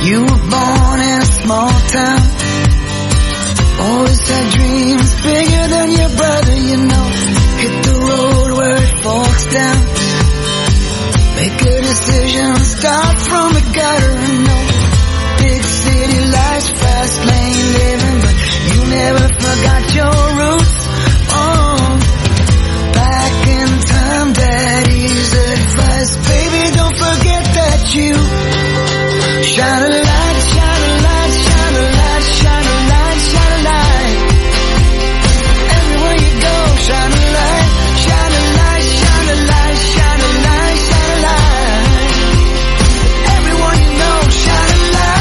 You were born in a small town, always had dreams bigger than your brother, you know. Hit the road where it forks down, make a decision, start from the gutter and know. Big city life's fast lane living, but you never forgot your roots. Oh, back in time, daddy's advice, baby, don't forget that you shine a light, shine a light, shine a light, shine a light, shine a light. Everywhere you go, shine a light, shine a light, shine a light, shine a light, shine a light. Everyone you know, shine a light.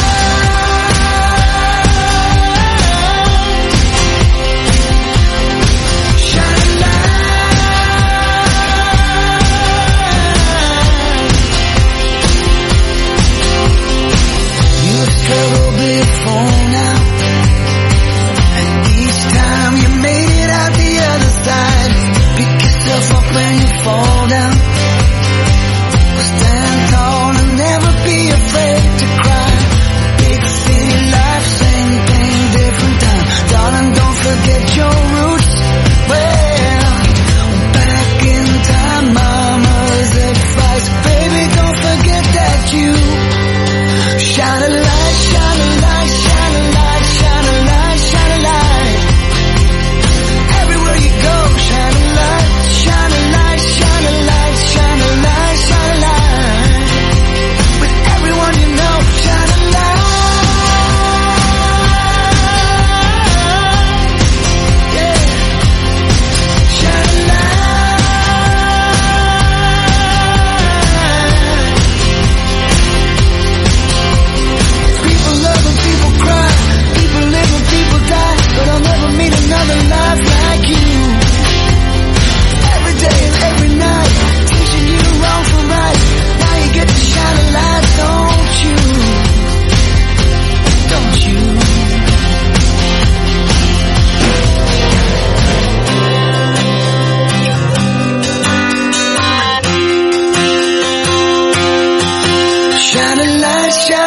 Shine a light. You've struggled before now, and each time you made it out the other side. Pick yourself up when you fall down. Stand tall and never be afraid to cry. Big city life, same thing, different time. Darling, don't forget your roots. Well, back in time, mama's advice, baby, don't forget that you shine a light, shine a light, shine a light, shine a light, shine a light. Everywhere you go, shine a light, shine a light, shine a light, shine a light, shine a light. With everyone you know, shine a light. Yeah, shine a light. People love and people cry, people live and people die, but I'll never meet another life like you. Every day and every night, teaching you wrong from right. Now you get to shine a light, don't you? Don't you? Shine a light, shine